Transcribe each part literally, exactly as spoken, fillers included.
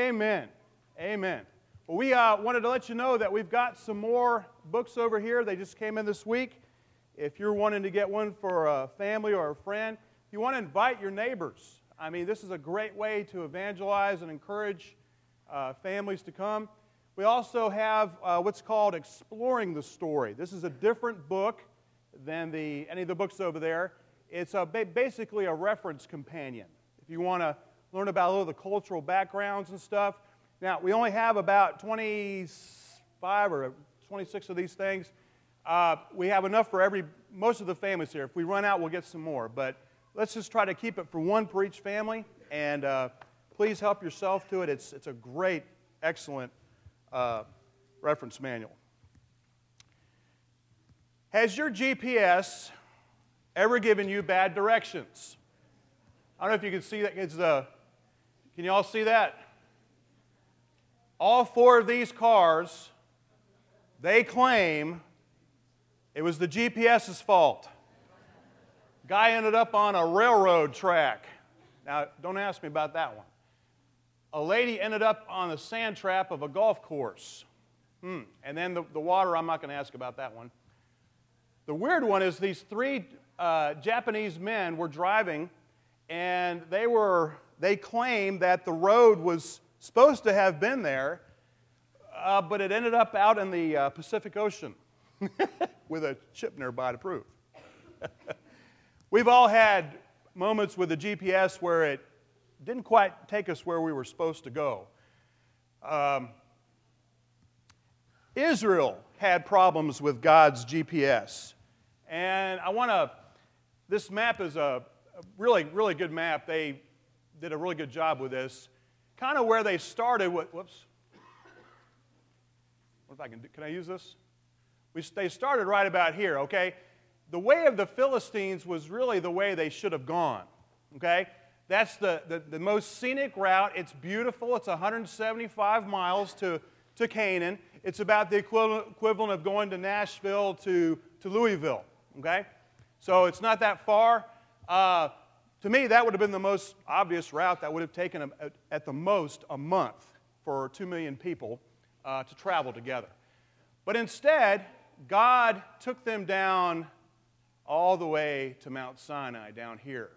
Amen. Amen. Well, we uh, wanted to let you know that we've got some more books over here. They just came in this week. If you're wanting to get one for a family or a friend, if you want to invite your neighbors, I mean, this is a great way to evangelize and encourage uh, families to come. We also have uh, what's called Exploring the Story. This is a different book than the, any of the books over there. It's a, basically a reference companion. If you want to learn about a little of the cultural backgrounds and stuff. Now, we only have about twenty-five or twenty-six of these things. Uh, we have enough for every most of the families here. If we run out, we'll get some more. But let's just try to keep it for one for each family. And uh, please help yourself to it. It's, it's a great, excellent uh, reference manual. Has your G P S ever given you bad directions? I don't know if you can see that. It's the, can you all see that? All four of these cars, they claim it was the GPS's fault. Guy ended up on a railroad track. Now, don't ask me about that one. A lady ended up on the sand trap of a golf course. Hmm. And then the, the water, I'm not going to ask about that one. The weird one is these three uh, Japanese men were driving, and they were they claimed that the road was supposed to have been there, uh, but it ended up out in the uh, Pacific Ocean with a ship nearby to prove. We've all had moments with the G P S where it didn't quite take us where we were supposed to go. Um, Israel had problems with God's G P S. And I want to, this map is a really, really good map. They did a really good job with this. Kind of where they started with, whoops. What if I can do, can I use this? We, they started right about here, okay? The way of the Philistines was really the way they should have gone, okay? That's the, the, the most scenic route. It's beautiful. It's one hundred seventy-five miles to, to Canaan. It's about the equivalent, equivalent of going to Nashville to, to Louisville, okay? So it's not that far. Uh, to me, that would have been the most obvious route. That would have taken, a, a, at the most, a month for two million people uh, to travel together. But instead, God took them down all the way to Mount Sinai down here.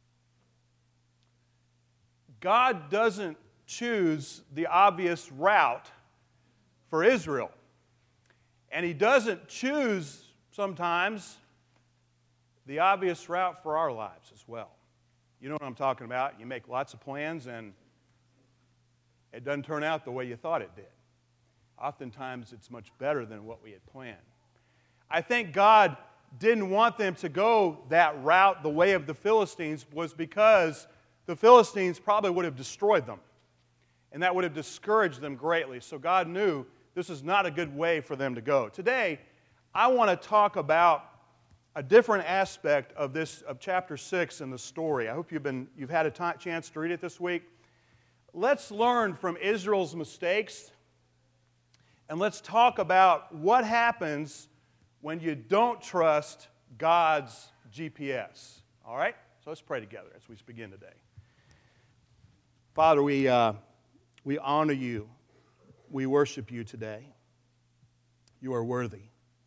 God doesn't choose the obvious route for Israel. And He doesn't choose, sometimes, the obvious route for our lives as well. You know what I'm talking about. You make lots of plans, and it doesn't turn out the way you thought it did. Oftentimes, it's much better than what we had planned. I think God didn't want them to go that route, the way of the Philistines, was because the Philistines probably would have destroyed them. And that would have discouraged them greatly. So God knew this is not a good way for them to go. Today, I want to talk about a different aspect of this, of chapter six in the story. I hope you've been, you've had a t- chance to read it this week. Let's learn from Israel's mistakes, and let's talk about what happens when you don't trust God's G P S. All right? So let's pray together as we begin today. Father, we, uh, we honor you. We worship you today. You are worthy.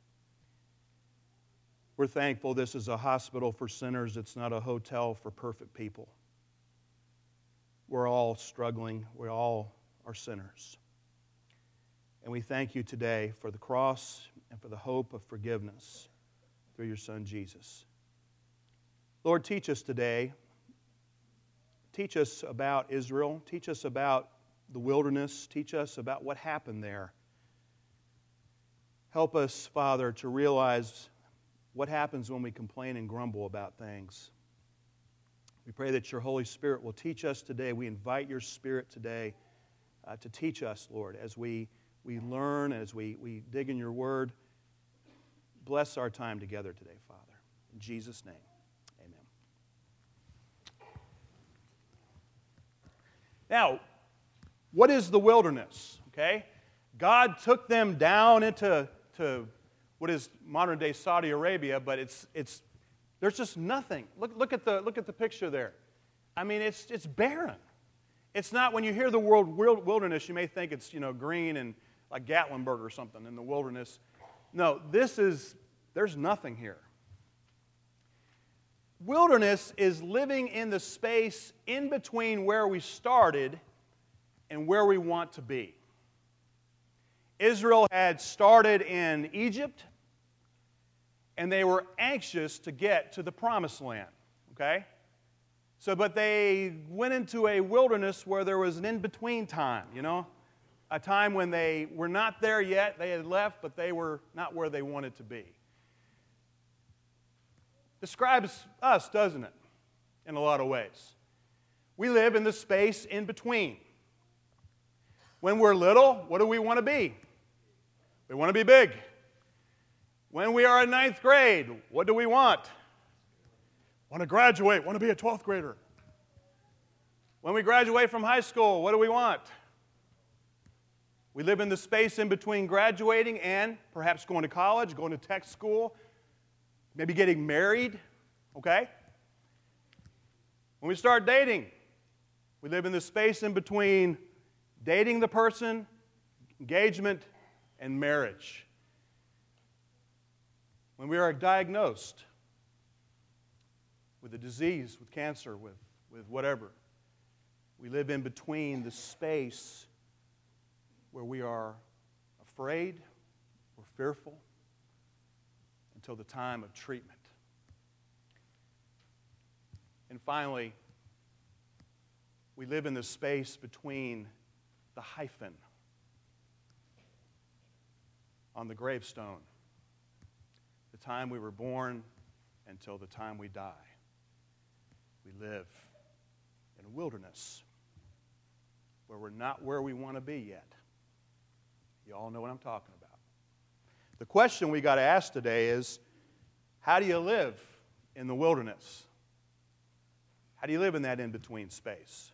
We're thankful this is a hospital for sinners. It's not a hotel for perfect people. We're all struggling. We all are sinners. And we thank you today for the cross and for the hope of forgiveness through your Son, Jesus. Lord, teach us today. Teach us about Israel. Teach us about the wilderness. Teach us about what happened there. Help us, Father, to realize what happens when we complain and grumble about things. We pray that your Holy Spirit will teach us today. We invite your Spirit today uh, to teach us, Lord, as we, we learn, as we, we dig in your word. Bless our time together today, Father. In Jesus' name, amen. Now, what is the wilderness? Okay, God took them down into to what is modern-day Saudi Arabia, but it's it's there's just nothing. Look look at the look at the picture there. I mean, it's it's barren. It's not, when you hear the word wilderness, you may think it's, you know, green and like Gatlinburg or something in the wilderness. No, this is, there's nothing here. Wilderness is living in the space in between where we started and where we want to be. Israel had started in Egypt, and they were anxious to get to the promised land, okay? So, but they went into a wilderness where there was an in-between time, you know? A time when they were not there yet, they had left, but they were not where they wanted to be. Describes us, doesn't it, in a lot of ways. We live in the space in between. When we're little, what do we want to be? We want to be big. When we are in ninth grade, what do we want? Want to graduate, want to be a twelfth grader. When we graduate from high school, what do we want? We live in the space in between graduating and perhaps going to college, going to tech school, maybe getting married, okay? When we start dating, we live in the space in between dating the person, engagement, and marriage. When we are diagnosed with a disease, with cancer, with, with whatever, we live in between the space where we are afraid, we're fearful, until the time of treatment. And finally, we live in the space between the hyphen on the gravestone, the time we were born until the time we die. We live in a wilderness where we're not where we want to be yet. You all know what I'm talking about. The question we got to ask today is, how do you live in the wilderness? How do you live in that in-between space?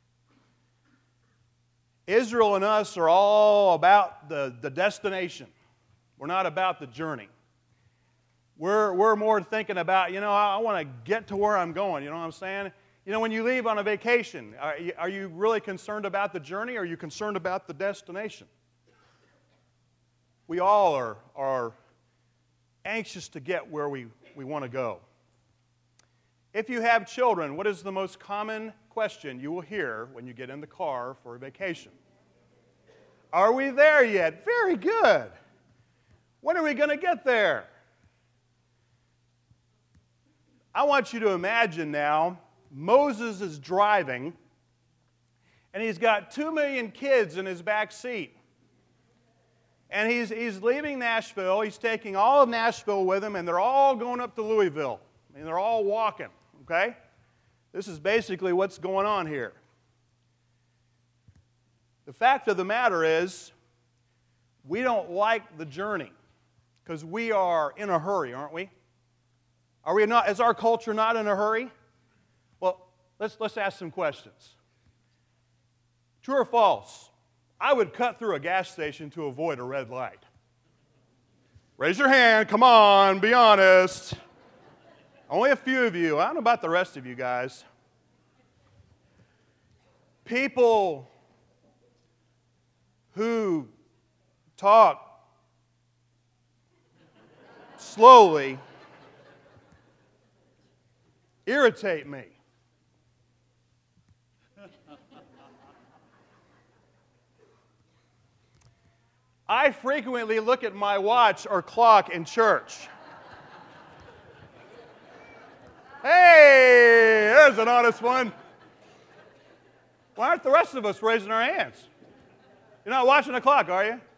Israel and us are all about the, the destination. We're not about the journey. We're, we're more thinking about, you know, I, I want to get to where I'm going, you know what I'm saying? You know, when you leave on a vacation, are you, are you really concerned about the journey, or are you concerned about the destination? We all are, are anxious to get where we, we want to go. If you have children, what is the most common question you will hear when you get in the car for a vacation? Are we there yet? Very good. When are we going to get there? I want you to imagine now, Moses is driving, and he's got two million kids in his back seat. And he's, he's leaving Nashville. He's taking all of Nashville with him, and they're all going up to Louisville. And they're all walking, okay? This is basically what's going on here. The fact of the matter is, we don't like the journey because we are in a hurry, aren't we? Are we not? Is our culture not in a hurry? Well, let's, let's ask some questions. True or false? I would cut through a gas station to avoid a red light. Raise your hand. Come on, be honest. Only a few of you. I don't know about the rest of you guys. People who talk slowly irritate me. I frequently look at my watch or clock in church. Hey, there's an honest one. Why aren't the rest of us raising our hands? You're not watching the clock, are you?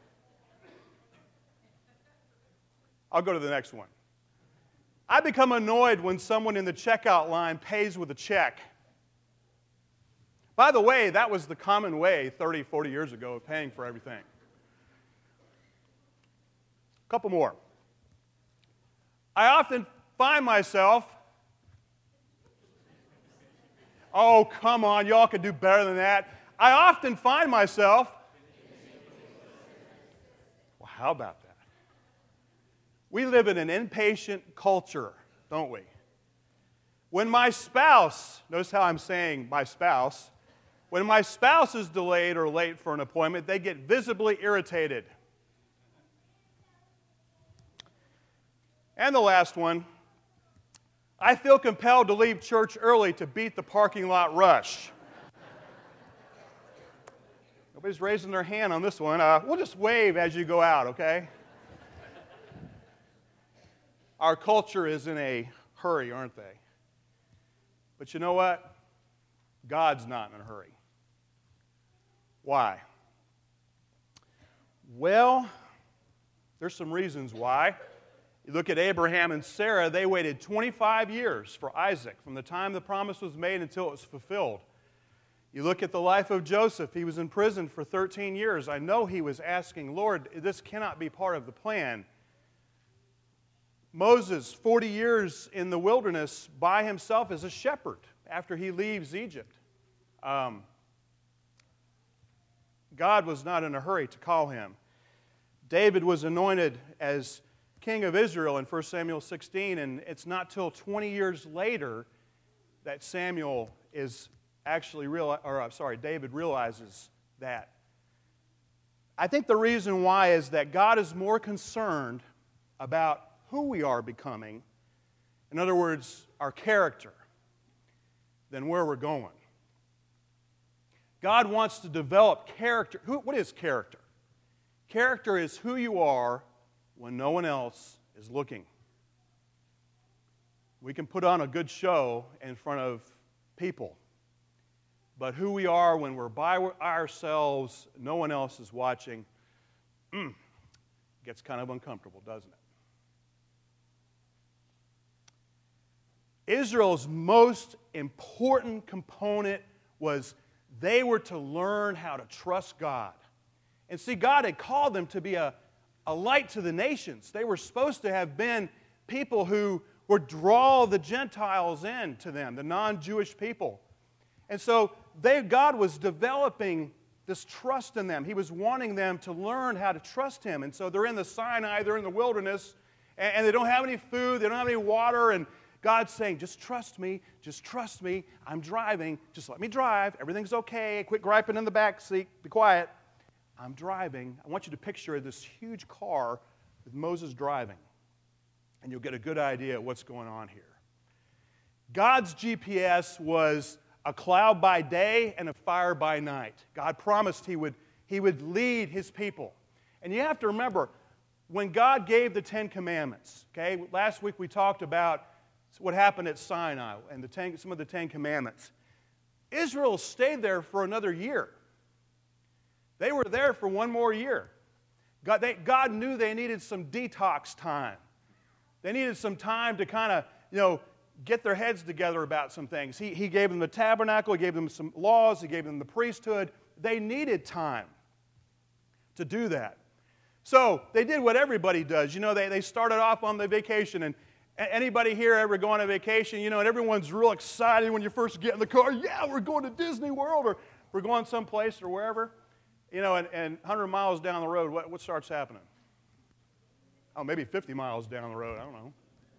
I'll go to the next one. I become annoyed when someone in the checkout line pays with a check. By the way, that was the common way thirty, forty years ago of paying for everything. A couple more. I often find myself, oh, come on, y'all could do better than that. I often find myself, well, how about that? We live in an impatient culture, don't we? When my spouse, notice how I'm saying my spouse, When my spouse is delayed or late for an appointment, they get visibly irritated. And the last one, I feel compelled to leave church early to beat the parking lot rush. Nobody's raising their hand on this one. Uh, we'll just wave as you go out, okay? Our culture is in a hurry, aren't they? But you know what? God's not in a hurry. Why? Well, there's some reasons why. You look at Abraham and Sarah, they waited twenty-five years for Isaac, from the time the promise was made until it was fulfilled. You look at the life of Joseph, he was in prison for thirteen years. I know he was asking, Lord, this cannot be part of the plan. Moses, forty years in the wilderness by himself as a shepherd after he leaves Egypt. Um, God was not in a hurry to call him. David was anointed as king of Israel in First Samuel sixteen, and it's not till twenty years later that Samuel is actually real, or I'm sorry, David realizes that. I think the reason why is that God is more concerned about who we are becoming, in other words, our character, than where we're going. God wants to develop character. Who, what is character? Character is who you are when no one else is looking. We can put on a good show in front of people, but who we are when we're by ourselves, no one else is watching, mm, gets kind of uncomfortable, doesn't it? Israel's most important component was they were to learn how to trust God. And see, God had called them to be a, a light to the nations. They were supposed to have been people who would draw the Gentiles in to them, the non-Jewish people. And so they, God was developing this trust in them. He was wanting them to learn how to trust Him. And so they're in the Sinai, they're in the wilderness, and, and they don't have any food, they don't have any water, and God's saying, just trust me, just trust me, I'm driving, just let me drive, everything's okay, quit griping in the back seat, be quiet. I'm driving. I want you to picture this huge car with Moses driving, and you'll get a good idea of what's going on here. God's G P S was a cloud by day and a fire by night. God promised He would, he would lead His people. And you have to remember, when God gave the Ten Commandments, okay, last week we talked about what happened at Sinai and the ten, some of the Ten Commandments. Israel stayed there for another year. They were there for one more year. God, they, God knew they needed some detox time. They needed some time to kind of, you know, get their heads together about some things. He, he gave them the tabernacle, He gave them some laws, He gave them the priesthood. They needed time to do that. So they did what everybody does. You know, they, they started off on the vacation, and anybody here ever go on a vacation, you know, and everyone's real excited when you first get in the car. Yeah, we're going to Disney World, or we're going someplace or wherever. You know, and, and one hundred miles down the road, what, what starts happening? Oh, maybe fifty miles down the road, I don't know.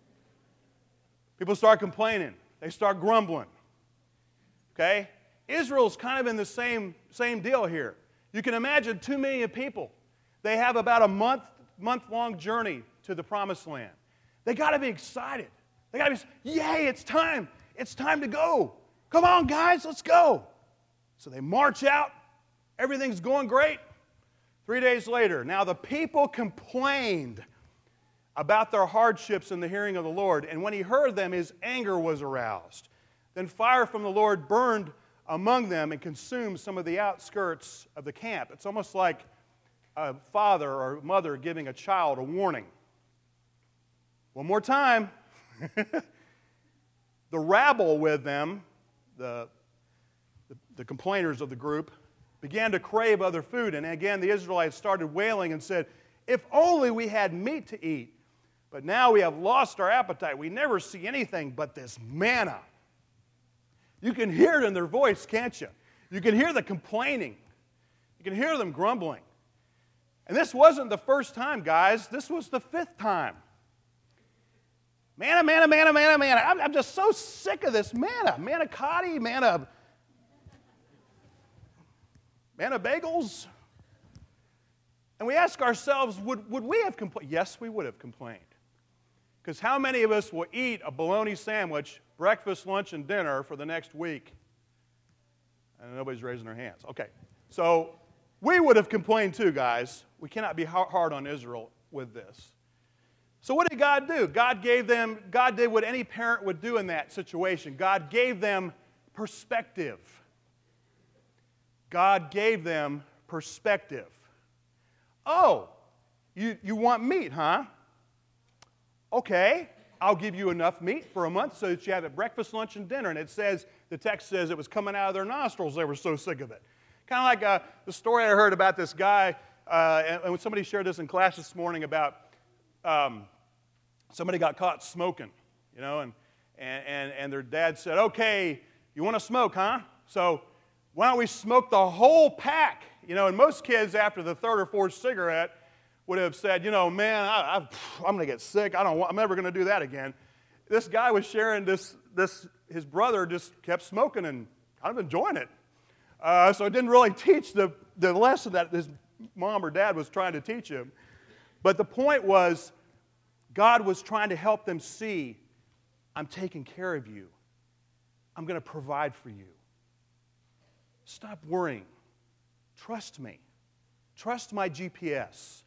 People start complaining. They start grumbling. Okay? Israel's kind of in the same, same deal here. You can imagine two million people. They have about a month, month-long journey to the Promised Land. They got to be excited. They got to be, yay, it's time. It's time to go. Come on, guys, let's go. So they march out. Everything's going great. Three days later, now the people complained about their hardships in the hearing of the Lord, and when He heard them, His anger was aroused. Then fire from the Lord burned among them and consumed some of the outskirts of the camp. It's almost like a father or mother giving a child a warning. One more time. The rabble with them, the, the, the complainers of the group, began to crave other food. And again, the Israelites started wailing and said, if only we had meat to eat. But now we have lost our appetite. We never see anything but this manna. You can hear it in their voice, can't you? You can hear the complaining. You can hear them grumbling. And this wasn't the first time, guys. This was the fifth time. Manna, manna, manna, manna, manna. I'm, I'm just so sick of this manna. Manicotti, manna. manna bagels. And we ask ourselves, would, would we have complained? Yes, we would have complained. Because how many of us will eat a bologna sandwich, breakfast, lunch, and dinner for the next week? And nobody's raising their hands. Okay, so we would have complained too, guys. We cannot be hard on Israel with this. So what did God do? God gave them, God did what any parent would do in that situation. God gave them perspective. God gave them perspective. Oh, you, you want meat, huh? Okay, I'll give you enough meat for a month so that you have it breakfast, lunch, and dinner. And it says, the text says it was coming out of their nostrils. They were so sick of it. Kind of like uh, the story I heard about this guy, uh, and, and when somebody shared this in class this morning about um, somebody got caught smoking, you know, and, and, and, and their dad said, okay, you want to smoke, huh? So why don't we smoke the whole pack? You know, and most kids after the third or fourth cigarette would have said, you know, man, I, I, I'm going to get sick. I don't want, I'm never going to do that again. This guy was sharing this, this, his brother just kept smoking and kind of enjoying it. Uh, so it didn't really teach the, the lesson that his mom or dad was trying to teach him. But the point was, God was trying to help them see, I'm taking care of you. I'm going to provide for you. Stop worrying. Trust me. Trust my G P S.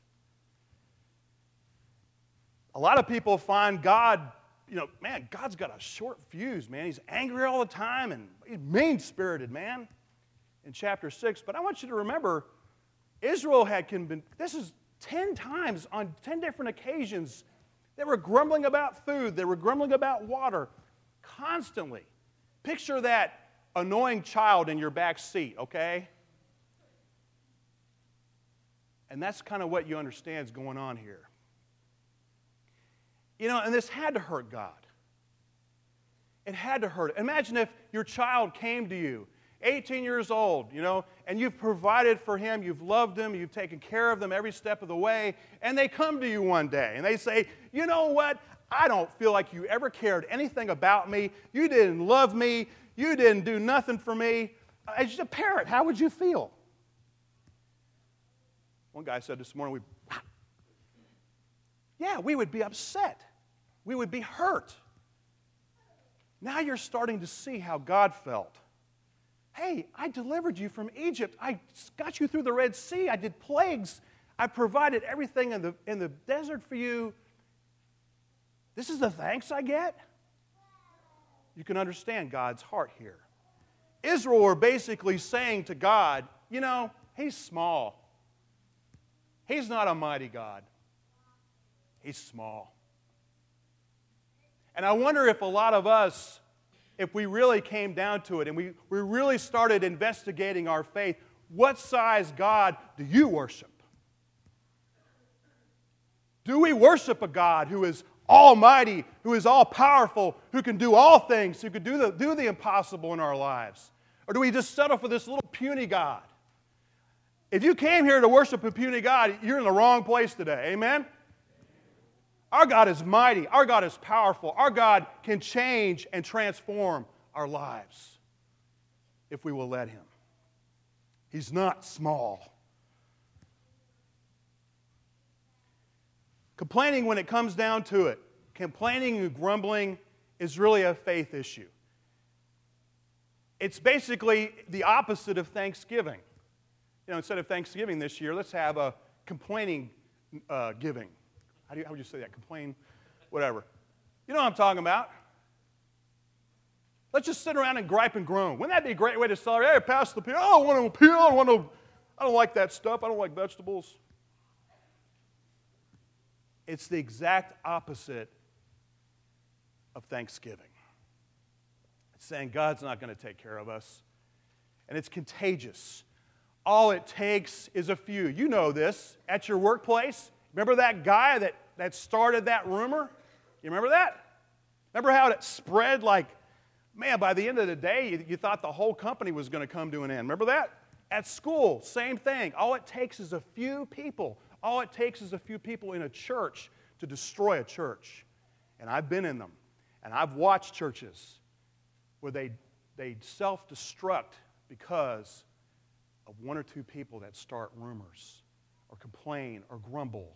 A lot of people find God, you know, man, God's got a short fuse, man. He's angry all the time and he's mean-spirited, man, in chapter six. But I want you to remember, Israel had been, this is ten times on ten different occasions, they were grumbling about food. They were grumbling about water constantly. Picture that annoying child in your back seat, okay? And that's kind of what you understand is going on here. You know, and this had to hurt God. It had to hurt. Imagine if your child came to you, eighteen years old, you know, and you've provided for him, you've loved him, you've taken care of them every step of the way, and they come to you one day and they say, you know what, I don't feel like you ever cared anything about me. You didn't love me. You didn't do nothing for me. As a parent, how would you feel? One guy said this morning, we, yeah, we would be upset. We would be hurt. Now you're starting to see how God felt. Hey, I delivered you from Egypt. I got you through the Red Sea. I did plagues. I provided everything in the, in the desert for you. This is the thanks I get? You can understand God's heart here. Israel were basically saying to God, you know, he's small. He's not a mighty God. He's small. And I wonder if a lot of us, if we really came down to it and we, we really started investigating our faith, what size God do you worship? Do we worship a God who is almighty, who is all-powerful, who can do all things, who can do the, do the impossible in our lives? Or do we just settle for this little puny God? If you came here to worship a puny God, you're in the wrong place today. Amen? Our God is mighty. Our God is powerful. Our God can change and transform our lives if we will let Him. He's not small. Complaining, when it comes down to it, complaining and grumbling is really a faith issue. It's basically the opposite of Thanksgiving. You know, instead of Thanksgiving this year, let's have a complaining uh, giving. How, do you, how would you say that? Complain, whatever. You know what I'm talking about. Let's just sit around and gripe and groan. Wouldn't that be a great way to celebrate? Hey, pass the peel. I don't want to peel. I don't want to. I don't like that stuff. I don't like vegetables. It's the exact opposite of Thanksgiving. It's saying God's not going to take care of us. And it's contagious. All it takes is a few. You know this. At your workplace, remember that guy that, that started that rumor? You remember that? Remember how it spread like, man, by the end of the day, you, you thought the whole company was going to come to an end. Remember that? At school, same thing. All it takes is a few people. All it takes is a few people in a church to destroy a church. And I've been in them. And I've watched churches where they, they self-destruct because of one or two people that start rumors or complain or grumble.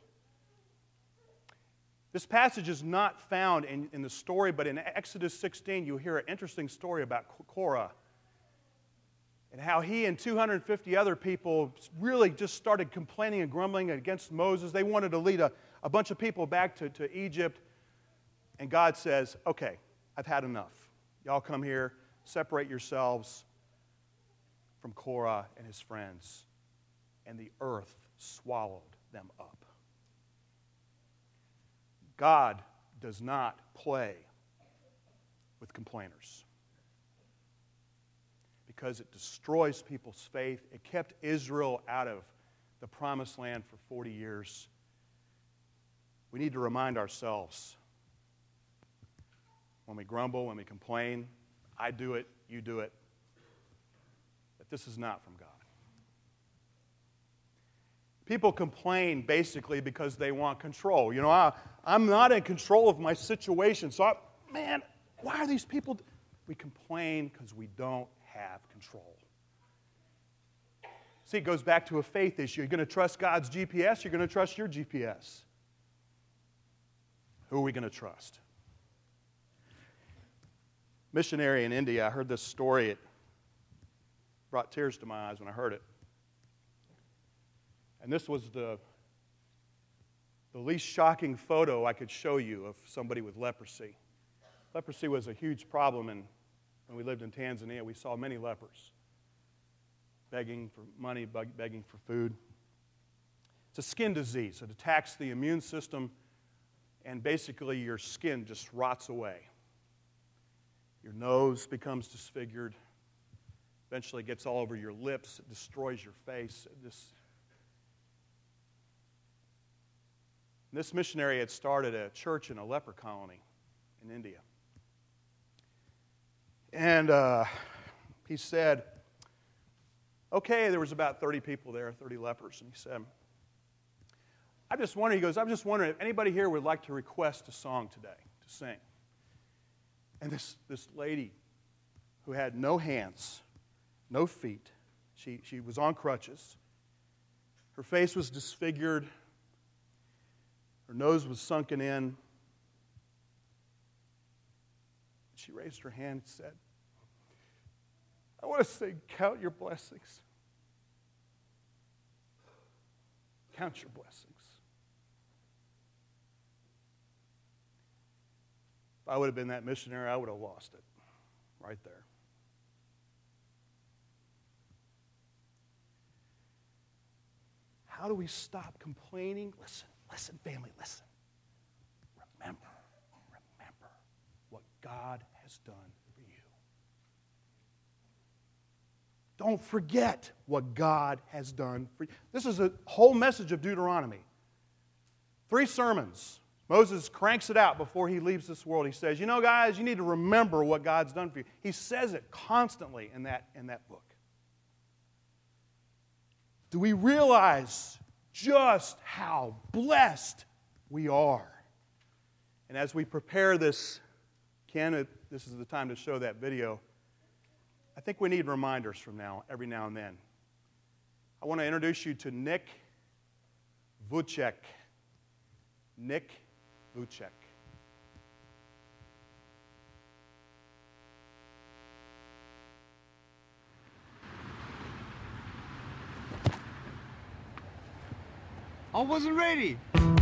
This passage is not found in, in the story, but in Exodus sixteen, you hear an interesting story about Korah and how he and two hundred fifty other people really just started complaining and grumbling against Moses. They wanted to lead a, a bunch of people back to, to Egypt. And God says, okay, I've had enough. Y'all come here, separate yourselves from Korah and his friends. And the earth swallowed them up. God does not play with complainers because it destroys people's faith. It kept Israel out of the promised land for forty years. We need to remind ourselves when we grumble, when we complain, I do it, you do it, that this is not from God. People complain basically because they want control. You know, I, I'm not in control of my situation, so, I, man, why are these people... We complain because we don't have control. See, it goes back to a faith issue. You're going to trust God's G P S, you're going to trust your G P S. Who are we going to trust? Missionary in India, I heard this story. It brought tears to my eyes when I heard it. And this was the, the least shocking photo I could show you of somebody with leprosy. Leprosy was a huge problem, and when we lived in Tanzania, we saw many lepers begging for money, begging for food. It's a skin disease. It attacks the immune system, and basically your skin just rots away. Your nose becomes disfigured. Eventually it gets all over your lips. It destroys your face. It just... This missionary had started a church in a leper colony in India. And uh, he said, okay, there was about thirty people there, thirty lepers. And he said, I just wonder, he goes, I'm just wondering if anybody here would like to request a song today to sing. And this, this lady who had no hands, no feet, she, she was on crutches. Her face was disfigured. Her nose was sunken in. She raised her hand and said, I want to say, count your blessings. Count your blessings. If I would have been that missionary, I would have lost it right there. How do we stop complaining? Listen, listen, family, listen. Remember, remember what God has done for you. Don't forget what God has done for you. This is a whole message of Deuteronomy. Three sermons. Moses cranks it out before he leaves this world. He says, you know, guys, you need to remember what God's done for you. He says it constantly in that, in that book. Do we realize just how blessed we are? And as we prepare this, Ken, this is the time to show that video. I think we need reminders from now, every now and then. I want to introduce you to Nick Vujicic. Nick Vujicic. I wasn't ready.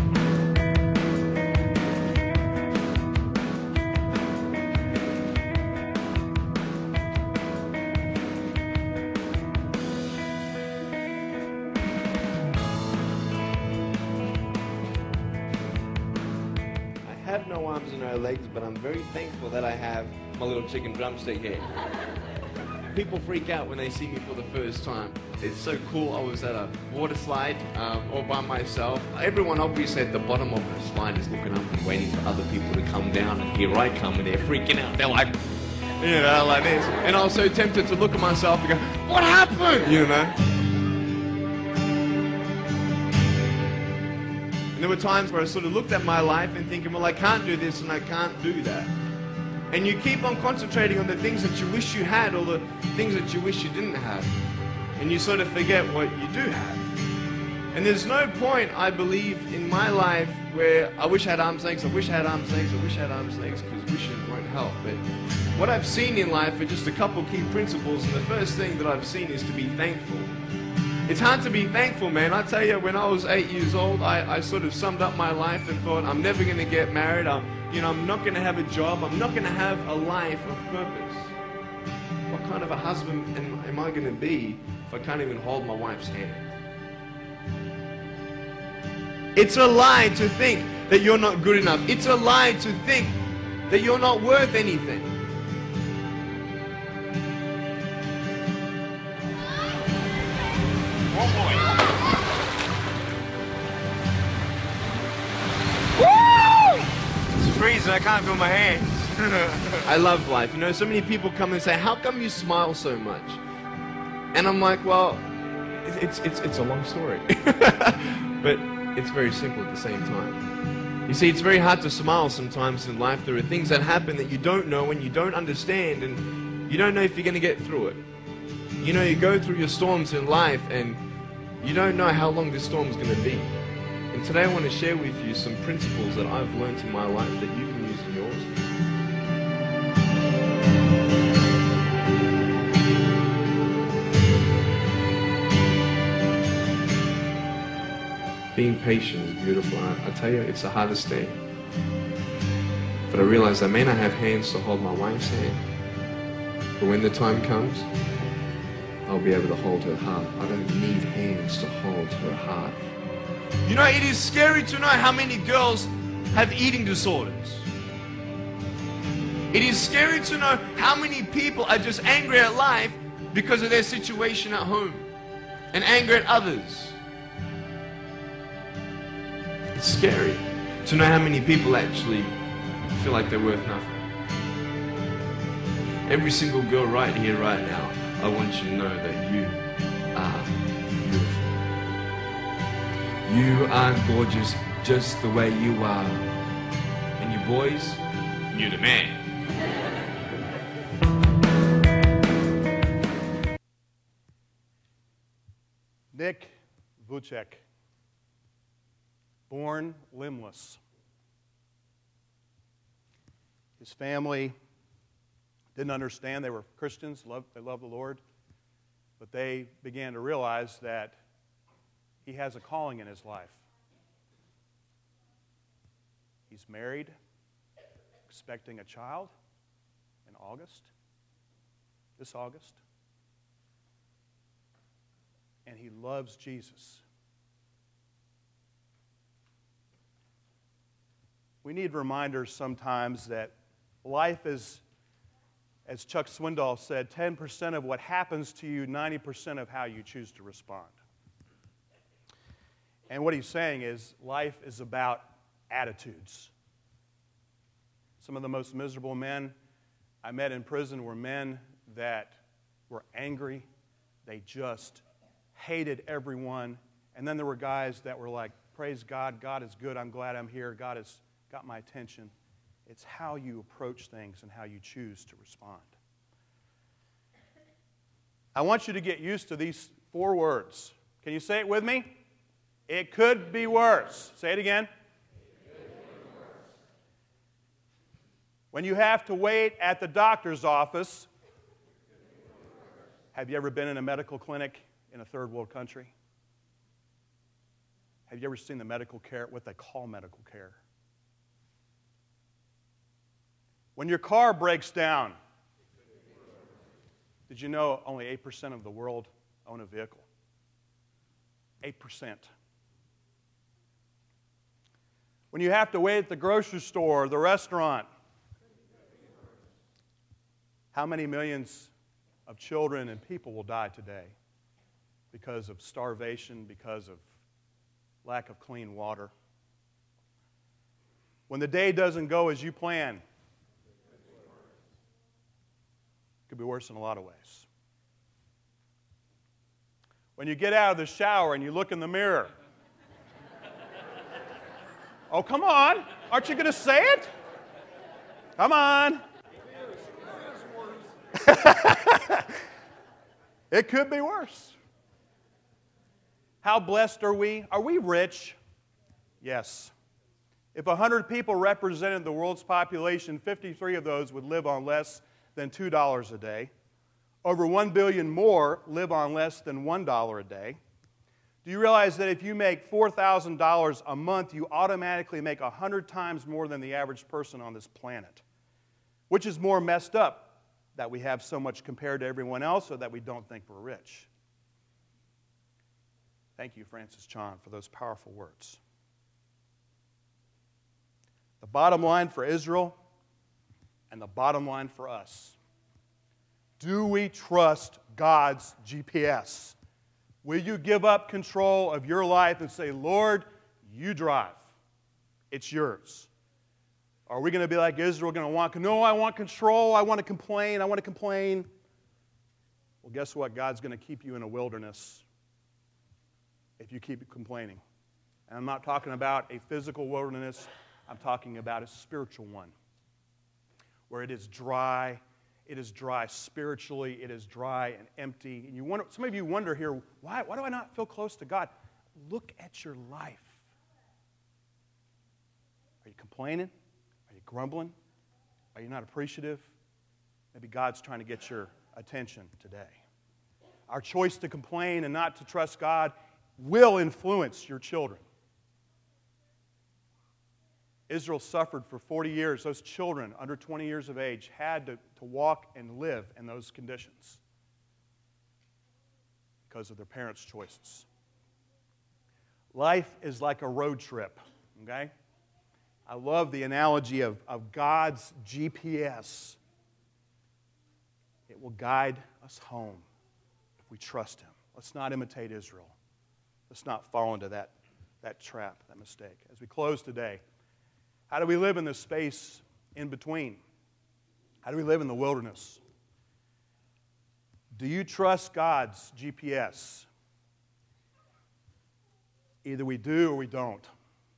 I have no arms and no legs, but I'm very thankful that I have my little chicken drumstick here. People freak out when they see me for the first time. It's so cool. I was at a water slide um, all by myself. Everyone obviously at the bottom of the slide is looking up and waiting for other people to come down, and here I come and they're freaking out. They're like, you know, like this. And I was so tempted to look at myself and go, what happened? You know? And there were times where I sort of looked at my life and thinking, well, I can't do this and I can't do that. And you keep on concentrating on the things that you wish you had or the things that you wish you didn't have. and you sort of forget what you do have. And there's no point, I believe, in my life where I wish I had arms and legs, I wish I had arms and legs, I wish I had arms and legs, because wishing won't help. But what I've seen in life are just a couple key principles, and the first thing that I've seen is to be thankful. It's hard to be thankful, man. I tell you, when I was eight years old, I, I sort of summed up my life and thought, I'm never going to get married, I'm, you know, I'm not going to have a job, I'm not going to have a life of purpose. What kind of a husband am, am I going to be if I can't even hold my wife's hand? It's a lie to think that you're not good enough. It's a lie to think that you're not worth anything. Oh boy. Woo! It's freezing, I can't feel my hands. I love life. You know, so many people come and say, how come you smile so much? And I'm like, well, it's, it's, it's a long story. But it's very simple at the same time. You see, it's very hard to smile sometimes in life. There are things that happen that you don't know and you don't understand, and you don't know if you're going to get through it. You know, you go through your storms in life and you don't know how long this storm is going to be. And today I want to share with you some principles that I've learned in my life that you can use in yours. Being patient is beautiful. I, I tell you, it's the hardest thing. But I realize I may not have hands to hold my wife's hand, but when the time comes, I'll be able to hold her heart. I don't need hands to hold her heart. You know, it is scary to know how many girls have eating disorders. It is scary to know how many people are just angry at life because of their situation at home and angry at others. It's scary to know how many people actually feel like they're worth nothing. Every single girl right here, right now, I want you to know that you are beautiful. You are gorgeous just the way you are. And you boys, you're the man. Nick Vujicic, born limbless. His family didn't understand. They were Christians, loved, they loved the Lord, but they began to realize that he has a calling in his life. He's married, expecting a child in August, this August, and he loves Jesus. We need reminders sometimes that life is, as Chuck Swindoll said, ten percent of what happens to you, ninety percent of how you choose to respond. And what he's saying is life is about attitudes. Some of the most miserable men I met in prison were men that were angry. They just hated everyone. And then there were guys that were like, praise God, God is good, I'm glad I'm here, God has got my attention. It's how you approach things and how you choose to respond. I want you to get used to these four words. Can you say it with me? It could be worse. Say it again. It could be worse. When you have to wait at the doctor's office, have you ever been in a medical clinic in a third world country? Have you ever seen the medical care, what they call medical care? When your car breaks down, did you know only eight percent of the world own a vehicle? eight percent. When you have to wait at the grocery store or the restaurant, how many millions of children and people will die today because of starvation, because of lack of clean water? When the day doesn't go as you plan, it could be worse in a lot of ways. When you get out of the shower and you look in the mirror, oh, come on. Aren't you going to say it? Come on. It could be worse. How blessed are we? Are we rich? Yes. If one hundred people represented the world's population, fifty-three of those would live on less than two dollars a day. Over one billion more live on less than one dollar a day. Do you realize that if you make four thousand dollars a month, you automatically make one hundred times more than the average person on this planet? Which is more messed up, that we have so much compared to everyone else or that we don't think we're rich? Thank you, Francis Chan, for those powerful words. The bottom line for Israel and the bottom line for us. Do we trust God's G P S? Will you give up control of your life and say, Lord, you drive. It's yours. Are we going to be like Israel, going to want, no, I want control, I want to complain, I want to complain? Well, guess what? God's going to keep you in a wilderness if you keep complaining. And I'm not talking about a physical wilderness, I'm talking about a spiritual one, where it is dry. It is dry spiritually. It is dry and empty. And you wonder, some of you wonder here, why, why do I not feel close to God? Look at your life. Are you complaining? Are you grumbling? Are you not appreciative? Maybe God's trying to get your attention today. Our choice to complain and not to trust God will influence your children. Israel suffered for forty years. Those children under twenty years of age had to, to walk and live in those conditions because of their parents' choices. Life is like a road trip, okay? I love the analogy of, of God's G P S. It will guide us home if we trust Him. Let's not imitate Israel. Let's not fall into that, that trap, that mistake. As we close today, how do we live in this space in between? How do we live in the wilderness? Do you trust God's G P S? Either we do or we don't.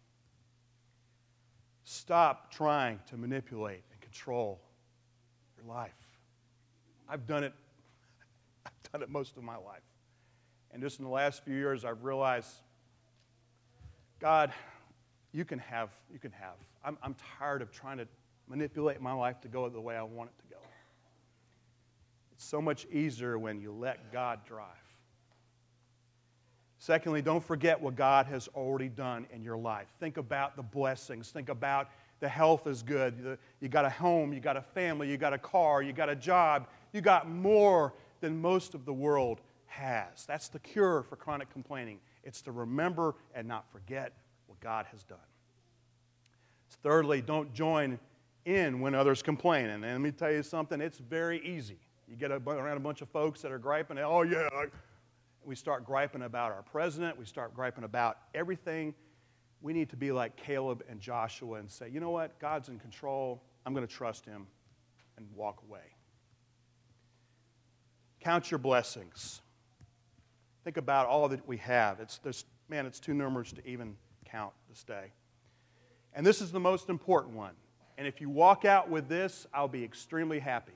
Stop trying to manipulate and control your life. I've done it. I've done it most of my life. And just in the last few years, I've realized, God, you can have, you can have. I'm, I'm tired of trying to manipulate my life to go the way I want it to go. It's so much easier when you let God drive. Secondly, don't forget what God has already done in your life. Think about the blessings. Think about the health is good. You got a home, you got a family, you got a car, you got a job. You got more than most of the world has. That's the cure for chronic complaining. It's to remember and not forget what God has done. Thirdly, don't join in when others complain. And let me tell you something, it's very easy. You get around a bunch of folks that are griping, oh yeah, we start griping about our president, we start griping about everything. We need to be like Caleb and Joshua and say, you know what, God's in control, I'm going to trust Him, and walk away. Count your blessings. Think about all that we have. It's, there's, man, it's too numerous to even count this day. And this is the most important one. And if you walk out with this, I'll be extremely happy.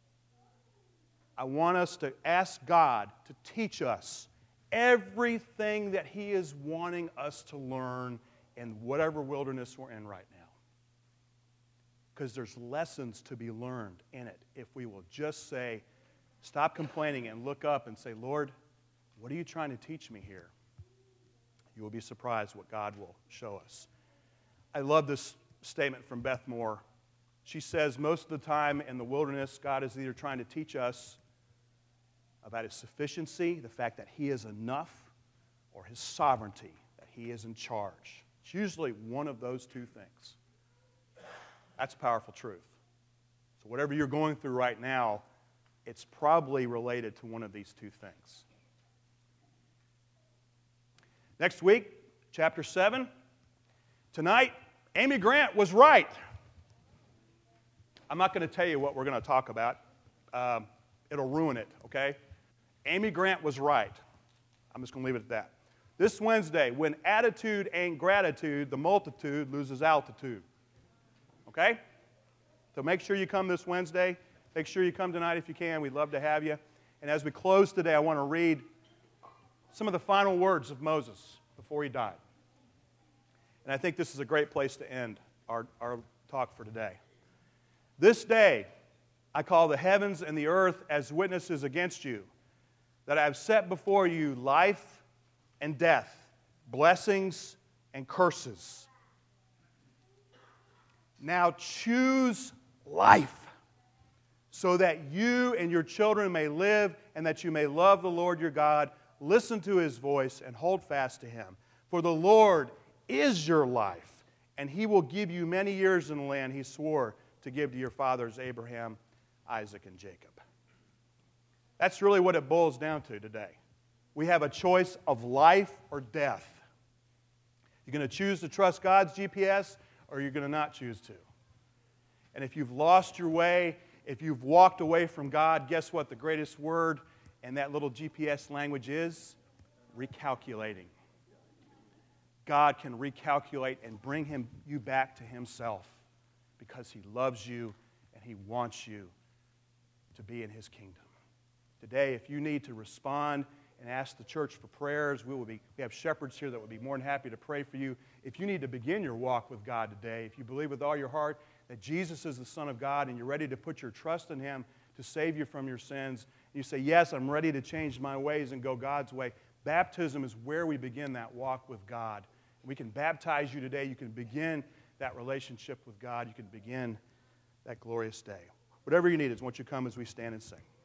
I want us to ask God to teach us everything that He is wanting us to learn in whatever wilderness we're in right now. Because there's lessons to be learned in it if we will just say, stop complaining and look up and say, Lord, what are you trying to teach me here? You will be surprised what God will show us. I love this statement from Beth Moore. She says most of the time in the wilderness, God is either trying to teach us about His sufficiency, the fact that He is enough, or His sovereignty, that He is in charge. It's usually one of those two things. That's powerful truth. So whatever you're going through right now, it's probably related to one of these two things. Next week, chapter seven. Tonight, Amy Grant was right. I'm not going to tell you what we're going to talk about. Um, it'll ruin it, okay? Amy Grant was right. I'm just going to leave it at that. This Wednesday, when attitude ain't gratitude, the multitude loses altitude. Okay? So make sure you come this Wednesday. Make sure you come tonight if you can. We'd love to have you. And as we close today, I want to read some of the final words of Moses before he died. And I think this is a great place to end our, our talk for today. This day I call the heavens and the earth as witnesses against you, that I have set before you life and death, blessings and curses. Now choose life, so that you and your children may live, and that you may love the Lord your God, listen to his voice, and hold fast to him. For the Lord is your life, and he will give you many years in the land he swore to give to your fathers Abraham, Isaac, and Jacob. That's really what it boils down to today. We have a choice of life or death. You're going to choose to trust God's G P S, or you're going to not choose to. And if you've lost your way, if you've walked away from God, guess what the greatest word in that little G P S language is? Recalculating. God can recalculate and bring him, you back to himself, because he loves you and he wants you to be in his kingdom. Today, if you need to respond and ask the church for prayers, we will be, we have shepherds here that would be more than happy to pray for you. If you need to begin your walk with God today, if you believe with all your heart that Jesus is the Son of God and you're ready to put your trust in him to save you from your sins, and you say, yes, I'm ready to change my ways and go God's way, baptism is where we begin that walk with God. We can baptize you today. You can begin that relationship with God. You can begin that glorious day. Whatever you need is what you come as we stand and sing.